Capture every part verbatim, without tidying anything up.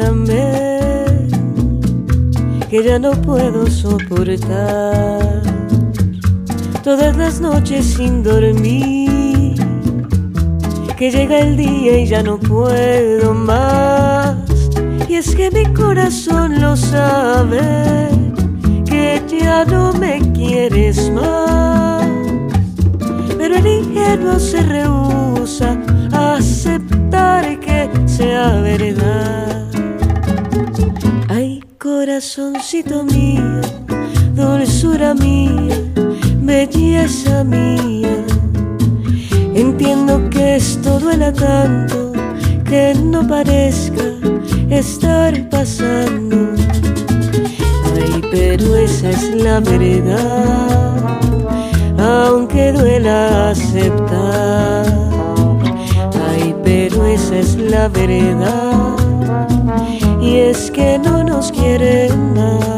ayúdame, que ya no puedo soportar todas las noches sin dormir, que llega el día y ya no puedo más. Y es que mi corazón lo sabe, que ya no me quieres más, pero el ingenuo se rehúsa a aceptar que sea verdad. Ay, corazoncito mío, dulzura mía, belleza mía, entiendo que esto duela tanto, que no parezca estar pasando. Ay, pero esa es la verdad, aunque duela aceptar. Ay, pero esa es la verdad, y es que no nos quieren más.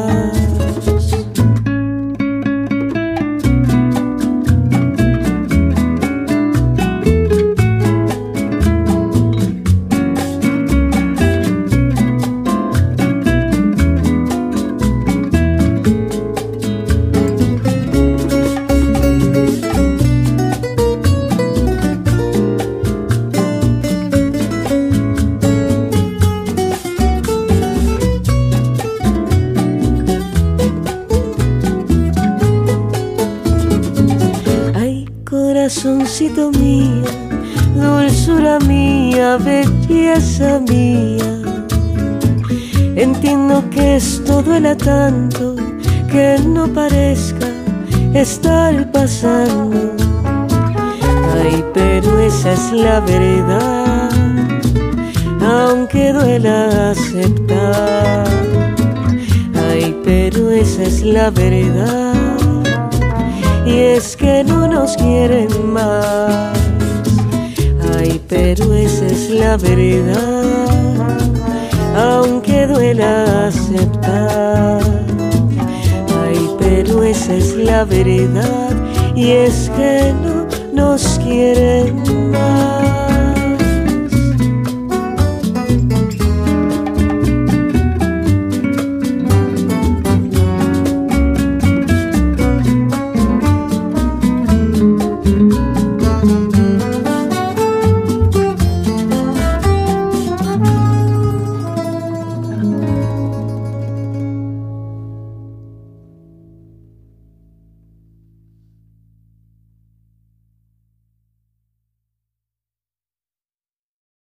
Corazoncito mío, dulzura mía, belleza mía, entiendo que esto duela tanto, que no parezca estar pasando. Ay, pero esa es la verdad, aunque duela aceptar. Ay, pero esa es la verdad, y es que no nos quieren más. Ay, pero esa es la verdad, aunque duela aceptar. Ay, pero esa es la verdad, y es que no nos quieren más.